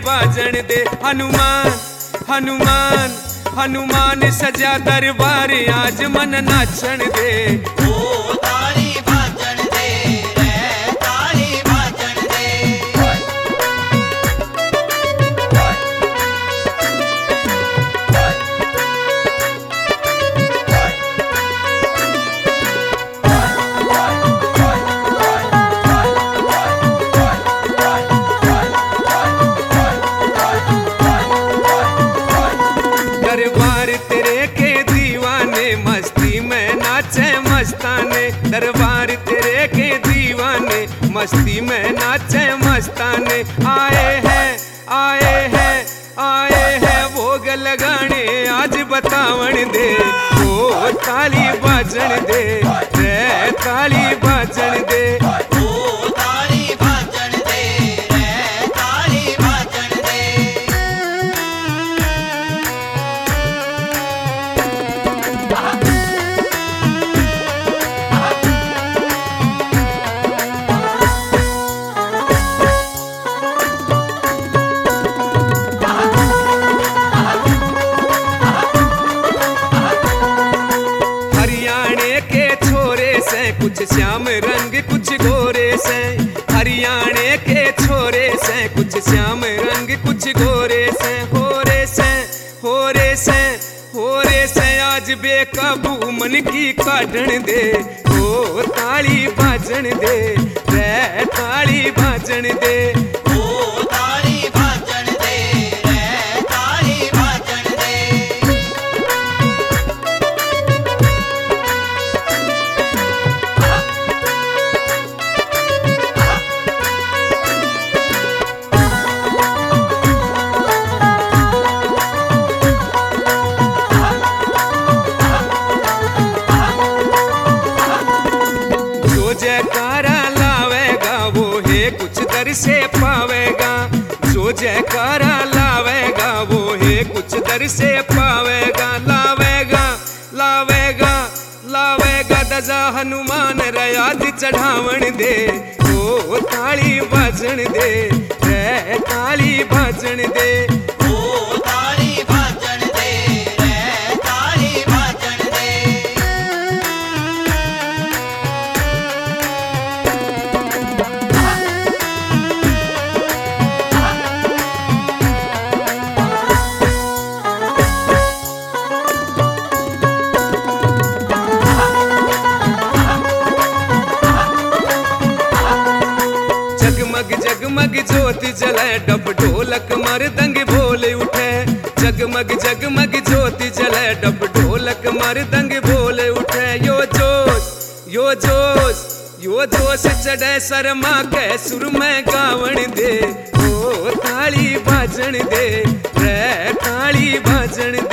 बाजन दे। हनुमान हनुमान हनुमान सजा दरबार आज मन नाचन दे। ओ ताली बाजन दे रे ताली बाजन दे। दरबार तेरे के दीवाने मस्ती में नाचे मस्ताने। दरबार तेरे के दीवाने मस्ती में नाचे मस्ताने। आए हैं आए हैं आए हैं भोग लगाने आज बतावन दे। ओ ताली बाजन दे रे ताली बाजन दे। ओ ताली बाजन दे रे ताली बाजन दे। हरियाणे के छोरे से कुछ श्याम रंग कुछ गोरे से। हरियाणे के छोरे से कुछ श्याम रंग कुछ गोरे से। होरे से होरे से होरे से आज बेकाबू मन की काटन दे। ओ ताली बाजन दे रे ताली बाजन दे। ओ ताली बाजन दे रे ताली बाजन दे। जो जयकारा लावेगा वो है कुछ दर से पावेगा। जो जयकारा लावेगा वो है कुछ दर से पावेगा। लावेगा लावेगा लावेगा दजा हनुमान रयाद चढ़ावन दे। ओ ताली बाजन दे रे ताली बाजन दे। ओ ताली बाजन दे रे ताली बाजन दे। जगमग जगमग ज्योति जले डब ढोलक मर्दंग बोल उठे। जगमग जगमग ज्योति जले डब ढोलक मर्दंग बोल उठे। यो जोश यो जोश यो जोश चढ़े शर्मा के सुर में गावन दे। ओ ताली बाजन दे रे ताली बाजन दे।